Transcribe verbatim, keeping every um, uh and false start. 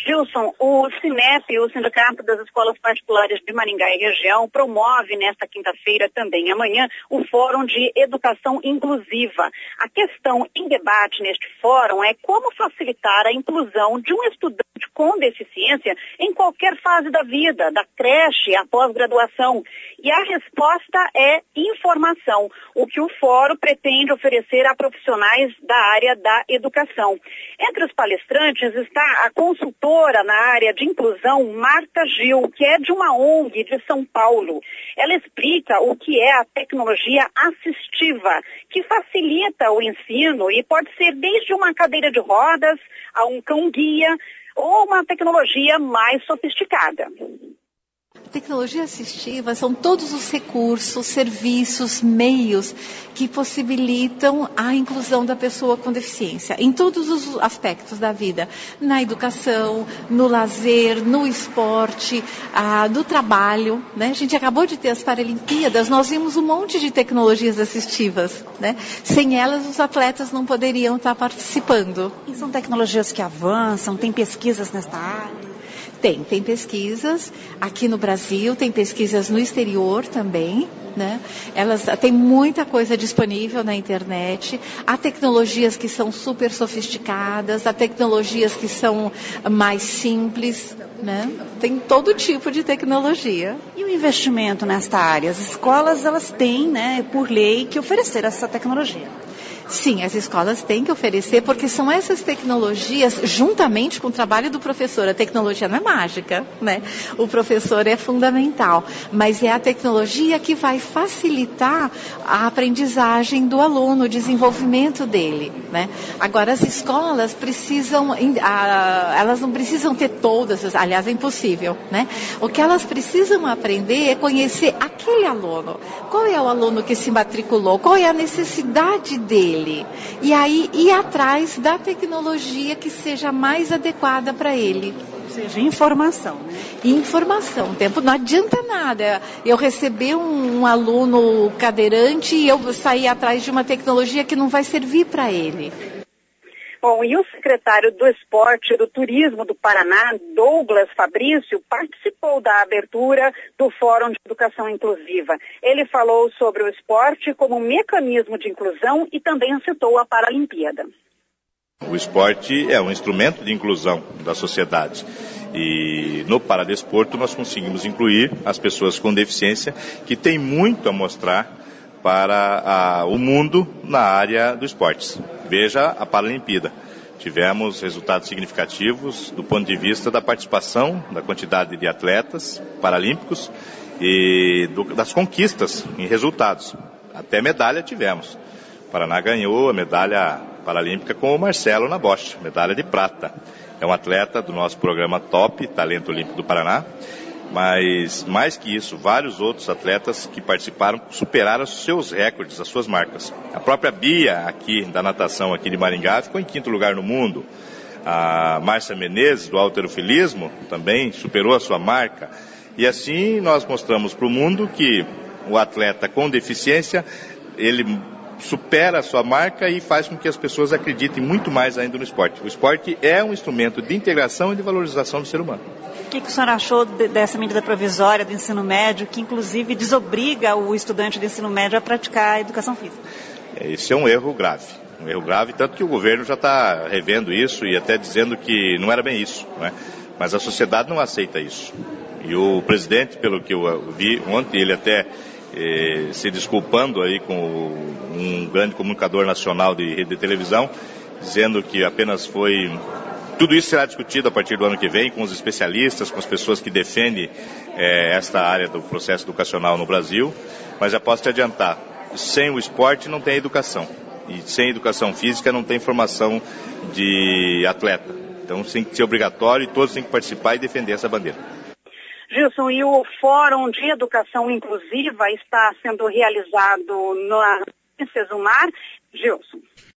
Gilson, o Sinep, o Sindicato das Escolas Particulares de Maringá e Região, promove nesta quinta-feira também, amanhã, o Fórum de Educação Inclusiva. A questão em debate neste fórum é como facilitar a inclusão de um estudante com deficiência em qualquer fase da vida, da creche à pós-graduação. E a resposta é informação, o que o fórum pretende oferecer a profissionais da área da educação. Entre os palestrantes está a consultora na área de inclusão, Marta Gil, que é de uma O N G de São Paulo. Ela explica o que é a tecnologia assistiva, que facilita o ensino e pode ser desde uma cadeira de rodas a um cão-guia ou uma tecnologia mais sofisticada. Tecnologia assistiva são todos os recursos, serviços, meios que possibilitam a inclusão da pessoa com deficiência em todos os aspectos da vida, na educação, no lazer, no esporte, ah, no trabalho, né? A gente acabou de ter as Paralimpíadas, nós vimos um monte de tecnologias assistivas, né? Sem elas os atletas não poderiam estar participando. E são tecnologias que avançam, tem pesquisas nesta área? Tem, tem pesquisas aqui no Brasil, tem pesquisas no exterior também, né? Elas, tem muita coisa disponível na internet, há tecnologias que são super sofisticadas, há tecnologias que são mais simples, né? Tem todo tipo de tecnologia. E o investimento nesta área? As escolas, elas têm, né, por lei, que oferecer essa tecnologia. Sim, as escolas têm que oferecer, porque são essas tecnologias, juntamente com o trabalho do professor. A tecnologia não é mágica, né? O professor é fundamental, mas é a tecnologia que vai facilitar a aprendizagem do aluno, o desenvolvimento dele, né? Agora, as escolas precisam, elas não precisam ter todas, aliás, é impossível, né? O que elas precisam aprender é conhecer aquele aluno. Qual é o aluno que se matriculou? Qual é a necessidade dele? E aí ir atrás da tecnologia que seja mais adequada para ele. Ou seja, informação, né? Informação. Tempo não adianta nada eu receber um, um aluno cadeirante e eu sair atrás de uma tecnologia que não vai servir para ele. Bom, e o secretário do Esporte e do Turismo do Paraná, Douglas Fabrício, participou da abertura do Fórum de Educação Inclusiva. Ele falou sobre o esporte como mecanismo de inclusão e também citou a Paralimpíada. O esporte é um instrumento de inclusão da sociedade. E no Paradesporto nós conseguimos incluir as pessoas com deficiência que têm muito a mostrar para a, o mundo na área do esporte. Veja a Paralimpíada. Tivemos resultados significativos do ponto de vista da participação, da quantidade de atletas paralímpicos e do, das conquistas em resultados. Até medalha tivemos. O Paraná ganhou a medalha paralímpica com o Marcelo na Bosch, medalha de prata. É um atleta do nosso programa Top, Talento Olímpico do Paraná. Mas, mais que isso, vários outros atletas que participaram superaram os seus recordes, as suas marcas. A própria Bia, aqui da natação aqui de Maringá, ficou em quinto lugar no mundo. A Márcia Menezes, do halterofilismo, também superou a sua marca. E assim nós mostramos para o mundo que o atleta com deficiência, ele supera a sua marca e faz com que as pessoas acreditem muito mais ainda no esporte. O esporte é um instrumento de integração e de valorização do ser humano. O que, que o senhor achou de, dessa medida provisória do ensino médio, que inclusive desobriga o estudante de ensino médio a praticar a educação física? Esse é um erro grave. Um erro grave, tanto que o governo já está revendo isso e até dizendo que não era bem isso, né? Mas a sociedade não aceita isso. E o presidente, pelo que eu vi ontem, ele até eh, se desculpando aí com um grande comunicador nacional de rede de televisão, dizendo que apenas foi... Tudo isso será discutido a partir do ano que vem com os especialistas, com as pessoas que defendem eh, esta área do processo educacional no Brasil. Mas já posso te adiantar, sem o esporte não tem educação. E sem educação física não tem formação de atleta. Então tem que ser obrigatório e todos têm que participar e defender essa bandeira. Gilson, e o Fórum de Educação Inclusiva está sendo realizado na Cesumar. Gilson.